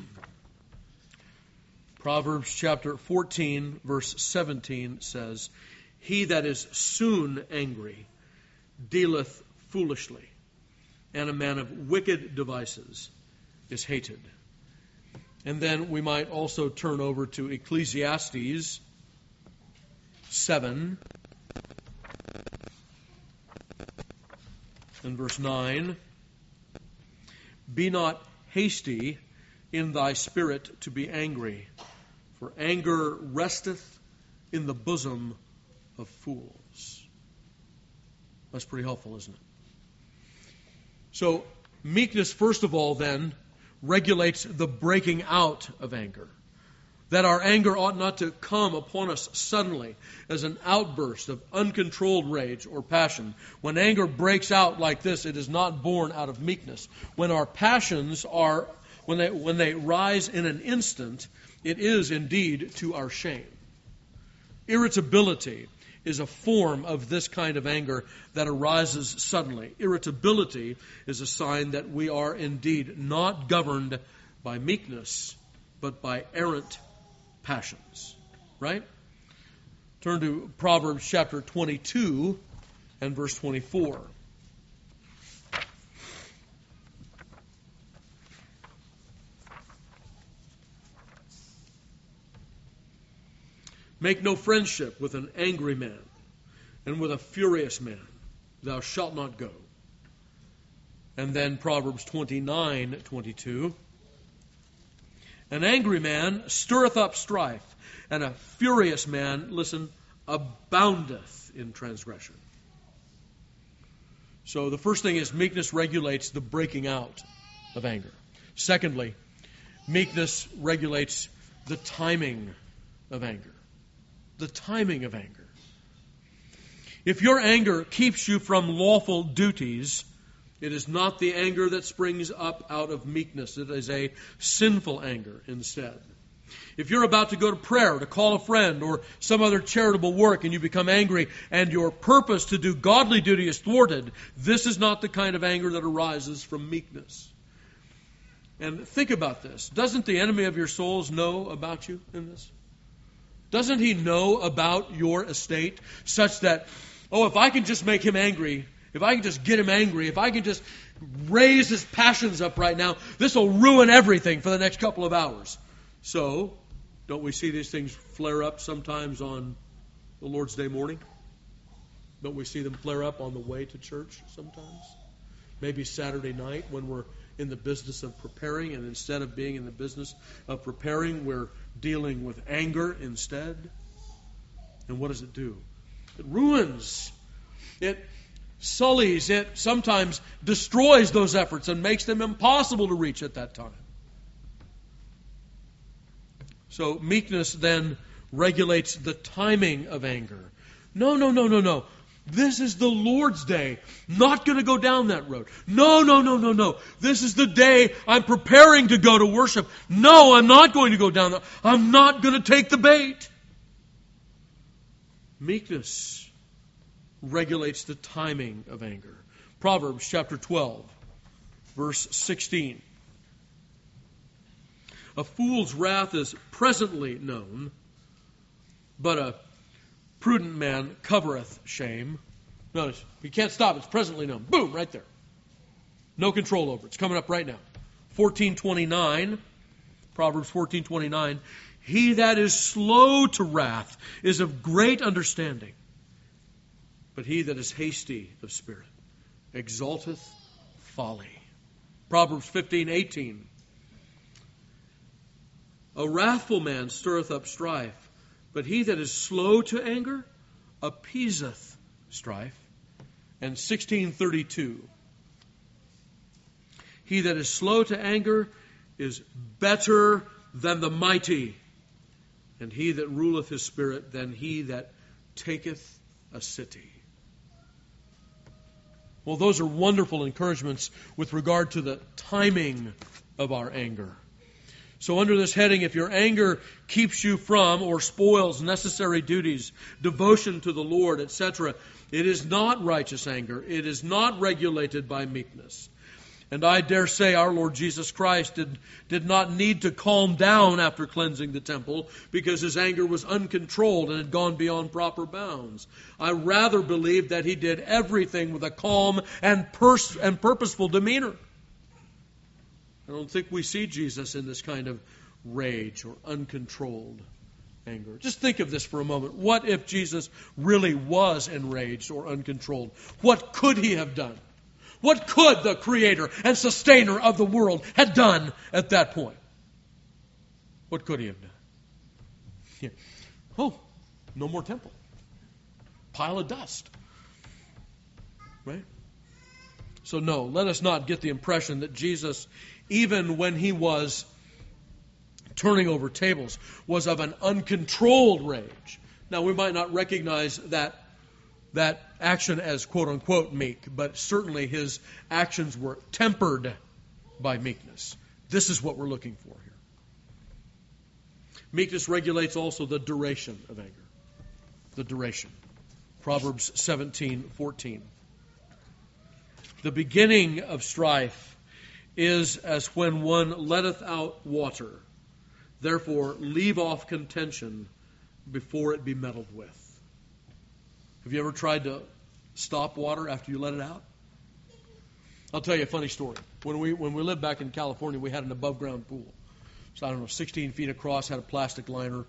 Proverbs chapter fourteen, verse seventeen says, "He that is soon angry dealeth foolishly, and a man of wicked devices is hated." And then we might also turn over to Ecclesiastes seven and verse nine. "Be not hasty in thy spirit to be angry, for anger resteth in the bosom of fools." That's pretty helpful, isn't it? So, meekness, first of all, then, regulates the breaking out of anger. That our anger ought not to come upon us suddenly as an outburst of uncontrolled rage or passion. When anger breaks out like this, it is not born out of meekness. When our passions are, when they, when they rise in an instant, it is indeed to our shame. Irritability is a form of this kind of anger that arises suddenly. Irritability is a sign that we are indeed not governed by meekness, but by errant passions. Right? Turn to Proverbs chapter twenty-two and verse twenty-four. Make no friendship with an angry man, and with a furious man thou shalt not go. And then Proverbs twenty-nine twenty-two. An angry man stirreth up strife, and a furious man, listen, aboundeth in transgression. So the first thing is meekness regulates the breaking out of anger. Secondly, meekness regulates the timing of anger. The timing of anger. If your anger keeps you from lawful duties, it is not the anger that springs up out of meekness. It is a sinful anger instead. If you're about to go to prayer, to call a friend, or some other charitable work, and you become angry, and your purpose to do godly duty is thwarted, this is not the kind of anger that arises from meekness. And think about this. Doesn't the enemy of your souls know about you in this? Doesn't he know about your estate such that, oh, if I can just make him angry, if I can just get him angry, if I can just raise his passions up right now, this will ruin everything for the next couple of hours. So, don't we see these things flare up sometimes on the Lord's Day morning? Don't we see them flare up on the way to church sometimes? Maybe Saturday night when we're in the business of preparing, and instead of being in the business of preparing, we're dealing with anger instead. And what does it do? It ruins. It sullies. It sometimes destroys those efforts and makes them impossible to reach at that time. So meekness then regulates the timing of anger. No, no, no, no, no. This is the Lord's day. Not going to go down that road. No, no, no, no, no. This is the day I'm preparing to go to worship. No, I'm not going to go down that. I'm not going to take the bait. Meekness regulates the timing of anger. Proverbs chapter twelve, verse sixteen. A fool's wrath is presently known, but a prudent man covereth shame. Notice, you can't stop. It's presently known. Boom, right there. No control over it. It's coming up right now. fourteen twenty-nine, Proverbs fourteen twenty-nine. He that is slow to wrath is of great understanding, but he that is hasty of spirit exalteth folly. Proverbs fifteen eighteen. A wrathful man stirreth up strife, but he that is slow to anger appeaseth strife. And sixteen thirty-two. He that is slow to anger is better than the mighty, and he that ruleth his spirit than he that taketh a city. Well, those are wonderful encouragements with regard to the timing of our anger. So under this heading, if your anger keeps you from or spoils necessary duties, devotion to the Lord, et cetera, it is not righteous anger. It is not regulated by meekness. And I dare say our Lord Jesus Christ did, did not need to calm down after cleansing the temple because his anger was uncontrolled and had gone beyond proper bounds. I rather believe that he did everything with a calm and, pers- and purposeful demeanor. I don't think we see Jesus in this kind of rage or uncontrolled anger. Just think of this for a moment. What if Jesus really was enraged or uncontrolled? What could he have done? What could the creator and sustainer of the world have done at that point? What could he have done? Yeah. Oh, no more temple. Pile of dust. Right? So no, let us not get the impression that Jesus, even when he was turning over tables, was of an uncontrolled rage. Now, we might not recognize that that action as quote-unquote meek, but certainly his actions were tempered by meekness. This is what we're looking for here. Meekness regulates also the duration of anger. The duration. Proverbs seventeen fourteen. The beginning of strife is as when one letteth out water. Therefore, leave off contention before it be meddled with. Have you ever tried to stop water after you let it out? I'll tell you a funny story. When we when we lived back in California, we had an above-ground pool. So I don't know, sixteen feet across, had a plastic liner.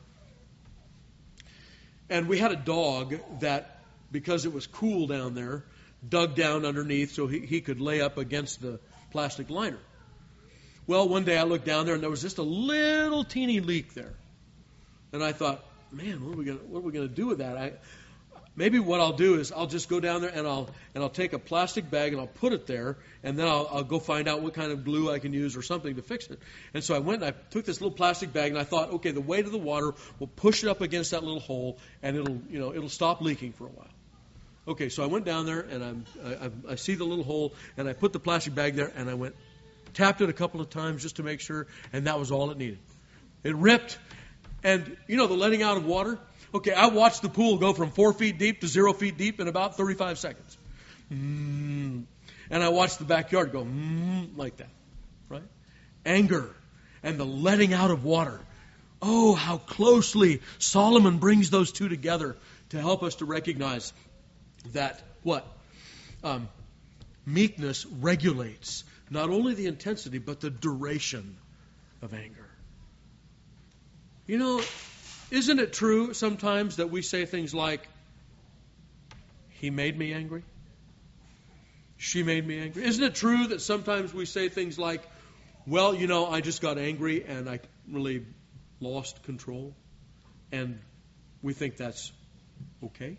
And we had a dog that, because it was cool down there, dug down underneath so he, he could lay up against the plastic liner. Well, one day I looked down there and there was just a little teeny leak there. And I thought, man, what are we gonna what are we gonna do with that? I maybe what I'll do is I'll just go down there and I'll and I'll take a plastic bag and I'll put it there, and then I'll, I'll go find out what kind of glue I can use or something to fix it. And so I went and I took this little plastic bag and I thought, okay, the weight of the water will push it up against that little hole and it'll you know it'll stop leaking for a while. Okay, so I went down there and I'm, I, I see the little hole and I put the plastic bag there and I went tapped it a couple of times just to make sure, and that was all it needed. It ripped, and you know the letting out of water. Okay, I watched the pool go from four feet deep to zero feet deep in about thirty-five seconds. Mm. And I watched the backyard go mm, like that, right? Anger and the letting out of water. Oh, how closely Solomon brings those two together to help us to recognize that what? Um, meekness regulates not only the intensity, but the duration of anger. You know, isn't it true sometimes that we say things like, he made me angry? She made me angry? Isn't it true that sometimes we say things like, well, you know, I just got angry and I really lost control? And we think that's okay?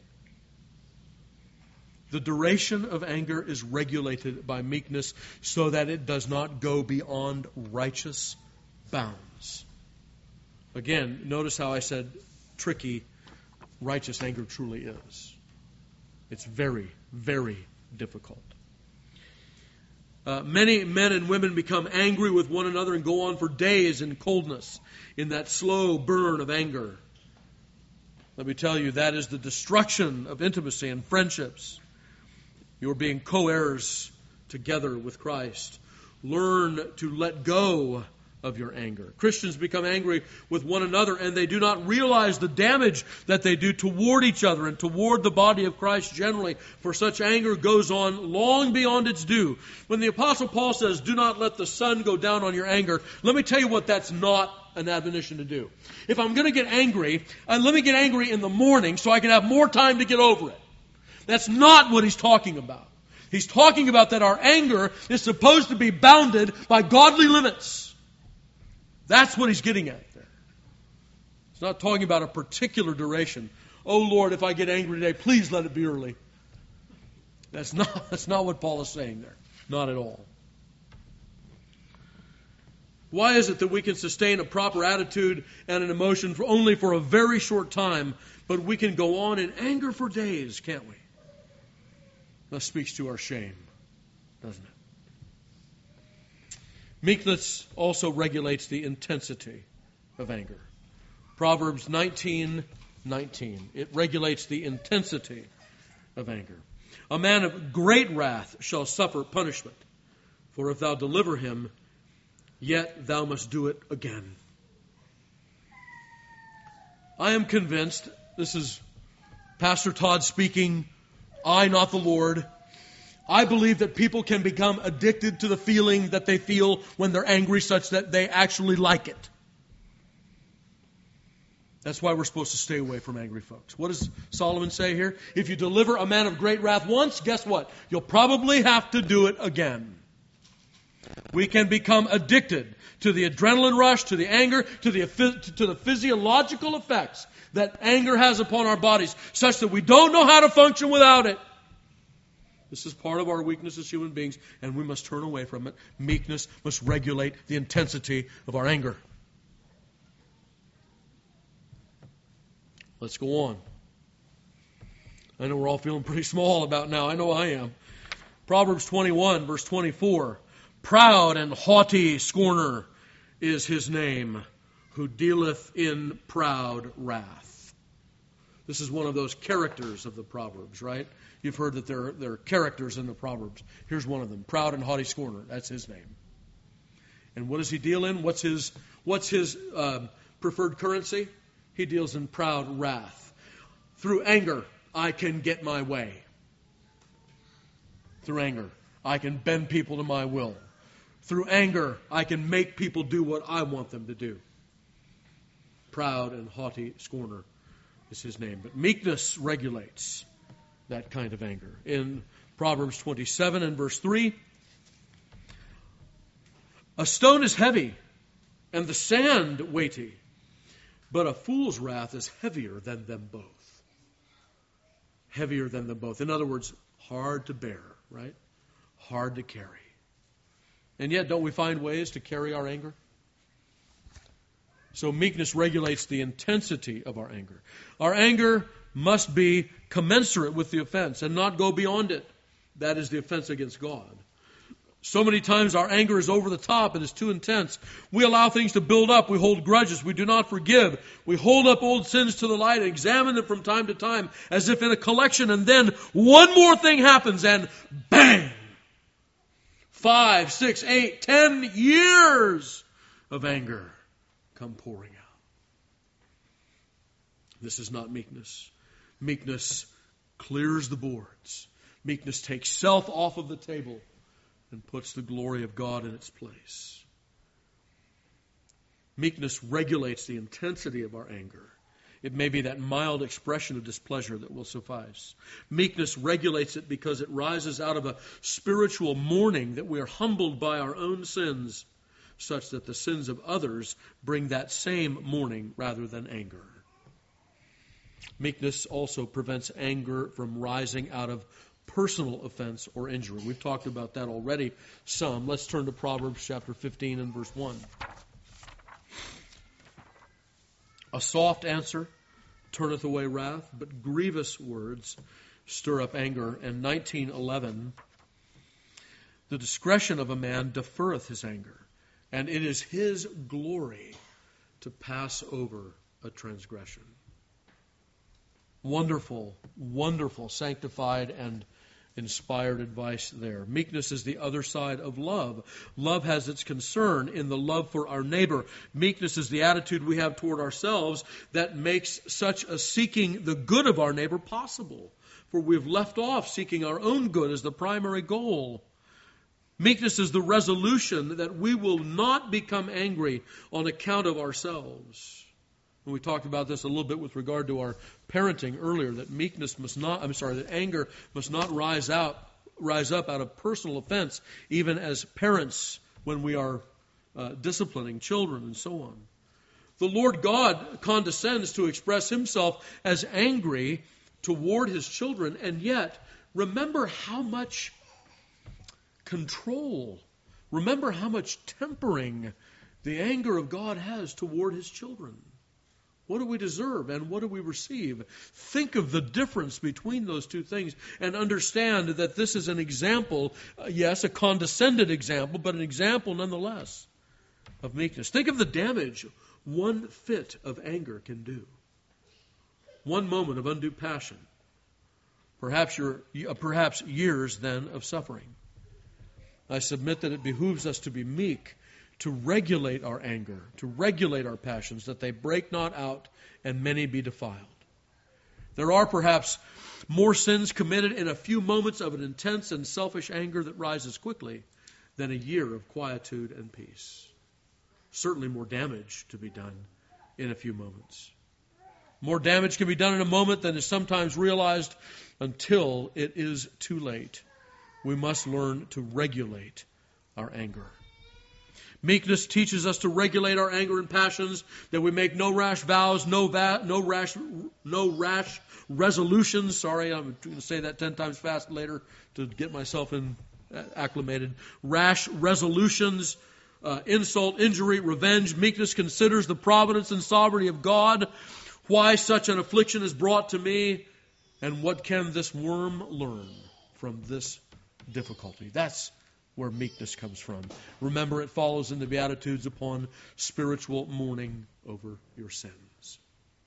The duration of anger is regulated by meekness so that it does not go beyond righteous bounds. Again, notice how I said tricky righteous anger truly is. It's very, very difficult. Uh, many men and women become angry with one another and go on for days in coldness, in that slow burn of anger. Let me tell you, that is the destruction of intimacy and friendships. You're being co-heirs together with Christ. Learn to let go of your anger. Christians become angry with one another and they do not realize the damage that they do toward each other and toward the body of Christ generally, for such anger goes on long beyond its due. When the Apostle Paul says, do not let the sun go down on your anger, let me tell you what that's not an admonition to do. If I'm going to get angry, uh, let me get angry in the morning so I can have more time to get over it. That's not what he's talking about. He's talking about that our anger is supposed to be bounded by godly limits. That's what he's getting at there. He's not talking about a particular duration. Oh Lord, if I get angry today, please let it be early. That's not, that's not what Paul is saying there. Not at all. Why is it that we can sustain a proper attitude and an emotion for only for a very short time, but we can go on in anger for days, can't we? That speaks to our shame, doesn't it? Meekness also regulates the intensity of anger. Proverbs nineteen nineteen. It regulates the intensity of anger. A man of great wrath shall suffer punishment, for if thou deliver him, yet thou must do it again. I am convinced, this is Pastor Todd speaking, I, not the Lord. I believe that people can become addicted to the feeling that they feel when they're angry, such that they actually like it. That's why we're supposed to stay away from angry folks. What does Solomon say here? If you deliver a man of great wrath once, guess what? You'll probably have to do it again. We can become addicted to the adrenaline rush, to the anger, to the, to the physiological effects that anger has upon our bodies, such that we don't know how to function without it. This is part of our weakness as human beings, and we must turn away from it. Meekness must regulate the intensity of our anger. Let's go on. I know we're all feeling pretty small about now. I know I am. Proverbs twenty-one, verse twenty-four. Proud and haughty scorner is his name, who dealeth in proud wrath. This is one of those characters of the Proverbs, right? You've heard that there are, there are characters in the Proverbs. Here's one of them. Proud and haughty scorner. That's his name. And what does he deal in? What's his, what's his uh, preferred currency? He deals in proud wrath. Through anger, I can get my way. Through anger, I can bend people to my will. Through anger, I can make people do what I want them to do. Proud and haughty scorner is his name. But meekness regulates that kind of anger. In Proverbs twenty-seven and verse three, a stone is heavy, and the sand weighty, but a fool's wrath is heavier than them both. Heavier than them both. In other words, hard to bear, right? Hard to carry. And yet, don't we find ways to carry our anger? So meekness regulates the intensity of our anger. Our anger must be commensurate with the offense and not go beyond it. That is the offense against God. So many times our anger is over the top and is too intense. We allow things to build up. We hold grudges. We do not forgive. We hold up old sins to the light and examine them from time to time as if in a collection. And then one more thing happens and bang! Five, six, eight, ten years of anger come pouring out. This is not meekness. Meekness clears the boards. Meekness takes self off of the table and puts the glory of God in its place. Meekness regulates the intensity of our anger. It may be that mild expression of displeasure that will suffice. Meekness regulates it because it rises out of a spiritual mourning that we are humbled by our own sins, such that the sins of others bring that same mourning rather than anger. Meekness also prevents anger from rising out of personal offense or injury. We've talked about that already some. Let's turn to Proverbs chapter fifteen and verse one. A soft answer turneth away wrath, but grievous words stir up anger. And nineteen eleven, the discretion of a man deferreth his anger, and it is his glory to pass over a transgression. Wonderful, wonderful, sanctified and inspired advice there. Meekness is the other side of love. Love has its concern in the love for our neighbor. Meekness is the attitude we have toward ourselves that makes such a seeking the good of our neighbor possible. For we've left off seeking our own good as the primary goal. Meekness is the resolution that we will not become angry on account of ourselves. And we talked about this a little bit with regard to our parenting earlier, that meekness must not, I'm sorry, that anger must not rise out, rise up out of personal offense, even as parents when we are uh, disciplining children and so on. The Lord God condescends to express himself as angry toward his children, and yet remember how much control, remember how much tempering the anger of God has toward his children. What do we deserve and what do we receive? Think of the difference between those two things and understand that this is an example, uh, yes, a condescended example, but an example nonetheless of meekness. Think of the damage one fit of anger can do. One moment of undue passion. Perhaps, your, uh, perhaps years then of suffering. I submit that it behooves us to be meek, to regulate our anger, to regulate our passions, that they break not out and many be defiled. There are perhaps more sins committed in a few moments of an intense and selfish anger that rises quickly than a year of quietude and peace. Certainly more damage to be done in a few moments. More damage can be done in a moment than is sometimes realized until it is too late. We must learn to regulate our anger. Meekness teaches us to regulate our anger and passions, that we make no rash vows, no va- no rash no rash resolutions. Sorry, I'm going to say that ten times fast later to get myself in, uh, acclimated. Rash resolutions, uh, insult, injury, revenge. Meekness considers the providence and sovereignty of God, why such an affliction is brought to me, and what can this worm learn from this difficulty. That's where meekness comes from. Remember, it follows in the Beatitudes upon spiritual mourning over your sins.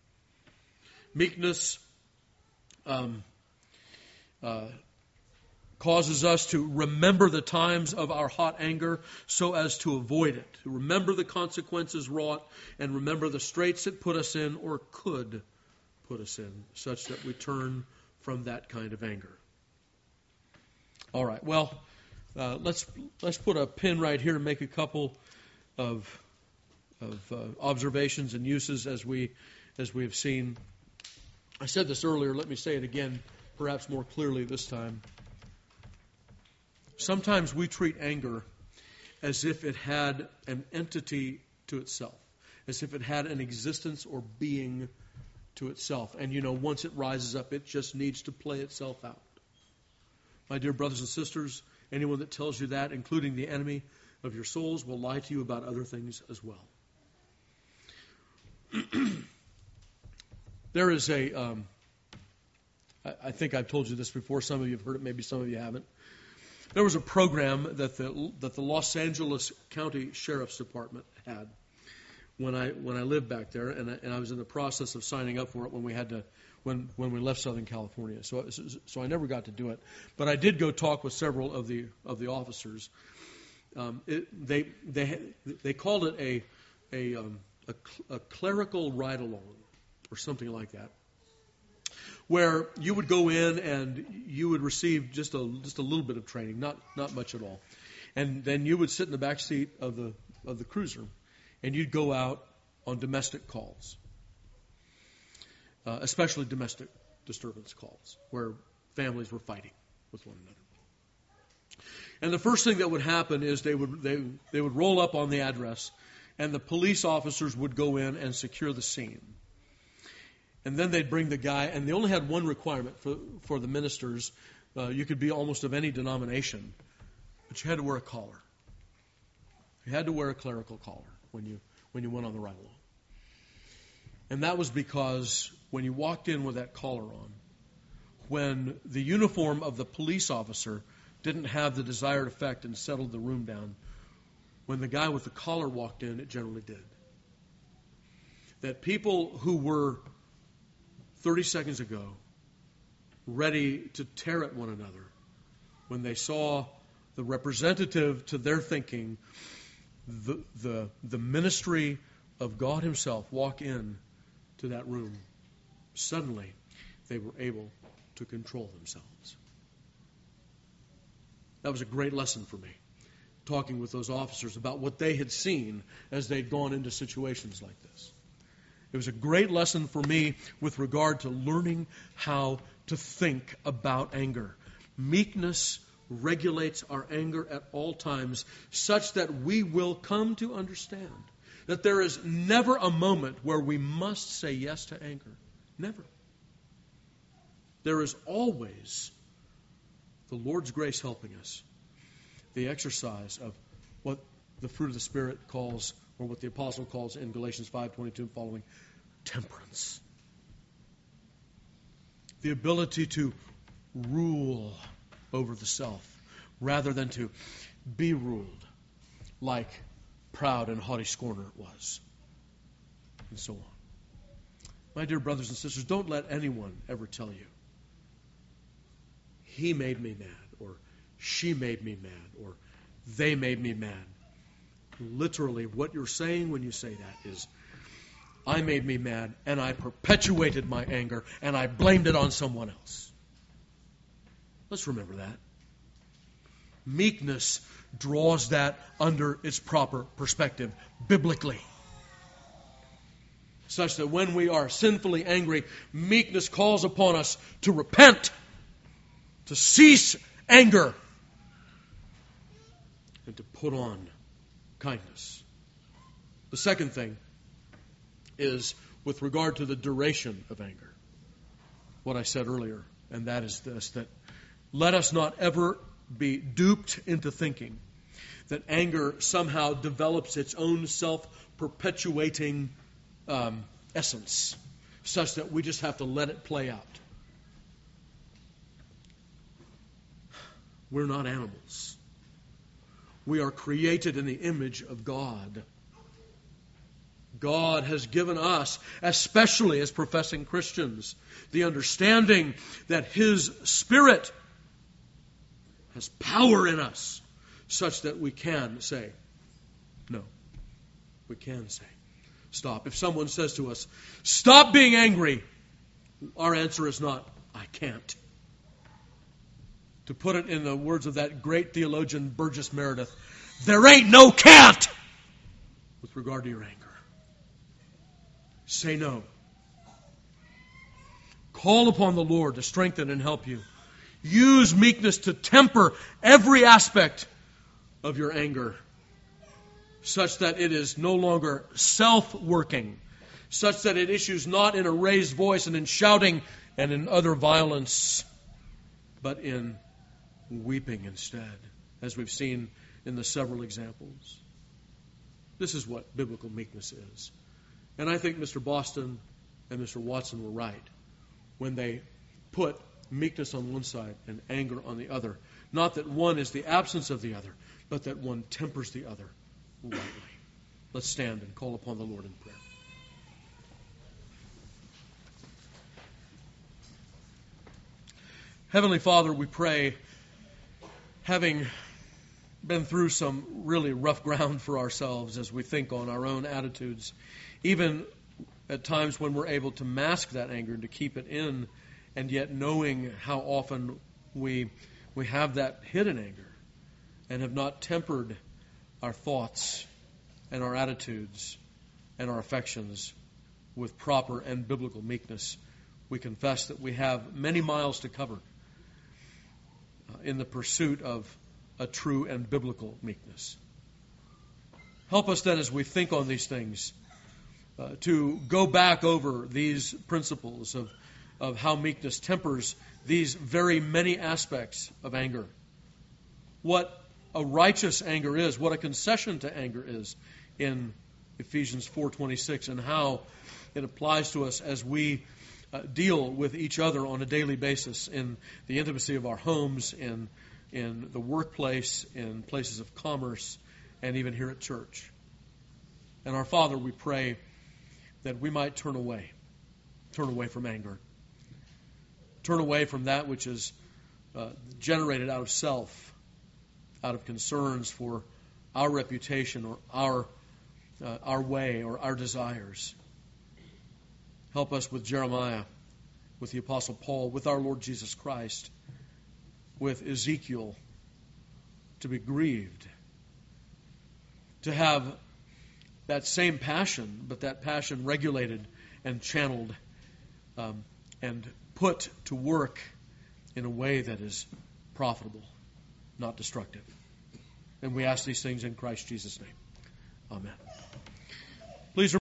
Meekness um, uh, causes us to remember the times of our hot anger so as to avoid it, to remember the consequences wrought, and remember the straits it put us in or could put us in, such that we turn from that kind of anger. All right, well, uh, let's let's put a pin right here and make a couple of of uh, observations and uses as we as we have seen. I said this earlier. Let me say it again, perhaps more clearly this time. Sometimes we treat anger as if it had an entity to itself, as if it had an existence or being to itself. And, you know, once it rises up, it just needs to play itself out. My dear brothers and sisters, anyone that tells you that, including the enemy of your souls, will lie to you about other things as well. There is a, um, I, I think I've told you this before. Some of you have heard it, maybe some of you haven't. There was a program that the that the Los Angeles County Sheriff's Department had when I when I lived back there, and I, and I was in the process of signing up for it when we had to when when we left Southern California. So so I never got to do it, but I did go talk with several of the of the officers. Um, it, they they they called it a a um, a, a clerical ride-along or something like that, where you would go in and you would receive just a just a little bit of training, not not much at all, and then you would sit in the back seat of the of the cruiser, and you'd go out on domestic calls, uh, especially domestic disturbance calls, where families were fighting with one another. And the first thing that would happen is they would they they would roll up on the address, and the police officers would go in and secure the scene. And then they'd bring the guy, and they only had one requirement for, for the ministers. Uh, you could be almost of any denomination, but you had to wear a collar. You had to wear a clerical collar when you when you went on the ride-along. And that was because when you walked in with that collar on, when the uniform of the police officer didn't have the desired effect and settled the room down, when the guy with the collar walked in, it generally did. That people who were thirty seconds ago ready to tear at one another, when they saw the representative to their thinking, the the, the ministry of God Himself walk in to that room, suddenly they were able to control themselves. That was a great lesson for me, talking with those officers about what they had seen as they'd gone into situations like this. It was a great lesson for me with regard to learning how to think about anger. Meekness regulates our anger at all times, such that we will come to understand that there is never a moment where we must say yes to anger. Never. There is always the Lord's grace helping us, the exercise of what the fruit of the Spirit calls, or what the apostle calls in Galatians five twenty-two and following, temperance. The ability to rule over the self rather than to be ruled like proud and haughty scorner was, and so on. My dear brothers and sisters, don't let anyone ever tell you, he made me mad, or she made me mad, or they made me mad. Literally, what you're saying when you say that is, I made me mad, and I perpetuated my anger, and I blamed it on someone else. Let's remember that. Meekness draws that under its proper perspective, biblically. Such that when we are sinfully angry, meekness calls upon us to repent, to cease anger, and to put on kindness. The second thing is with regard to the duration of anger. What I said earlier, and that is this, that let us not ever be duped into thinking that anger somehow develops its own self-perpetuating um, essence, such that we just have to let it play out. We're not animals. We are created in the image of God. God has given us, especially as professing Christians, the understanding that His Spirit has power in us such that we can say, no. We can say, stop. If someone says to us, stop being angry, our answer is not, I can't. To put it in the words of that great theologian Burgess Meredith, there ain't no can't with regard to your anger. Say no. Call upon the Lord to strengthen and help you. Use meekness to temper every aspect of your anger, such that it is no longer self-working, such that it issues not in a raised voice and in shouting and in other violence, but in weeping instead, as we've seen in the several examples. This is what biblical meekness is. And I think Mister Boston and Mister Watson were right when they put meekness on one side and anger on the other. Not that one is the absence of the other, but that one tempers the other rightly. Let's stand and call upon the Lord in prayer. Heavenly Father, we pray, having been through some really rough ground for ourselves as we think on our own attitudes, even at times when we're able to mask that anger and to keep it in, and yet knowing how often we we have that hidden anger and have not tempered our thoughts and our attitudes and our affections with proper and biblical meekness, we confess that we have many miles to cover in the pursuit of a true and biblical meekness. Help us then as we think on these things uh, to go back over these principles of, of how meekness tempers these very many aspects of anger. What a righteous anger is, what a concession to anger is in Ephesians four twenty-six, and how it applies to us as we uh, deal with each other on a daily basis in the intimacy of our homes, in in the workplace, in places of commerce, and even here at church. And our Father, we pray that we might turn away, turn away from anger, turn away from that which is uh, generated out of self, out of concerns for our reputation or our uh, our way or our desires. Help us with Jeremiah, with the Apostle Paul, with our Lord Jesus Christ, with Ezekiel, to be grieved, to have that same passion, but that passion regulated and channeled um, and put to work in a way that is profitable, not destructive. And we ask these things in Christ Jesus' name. Amen. Please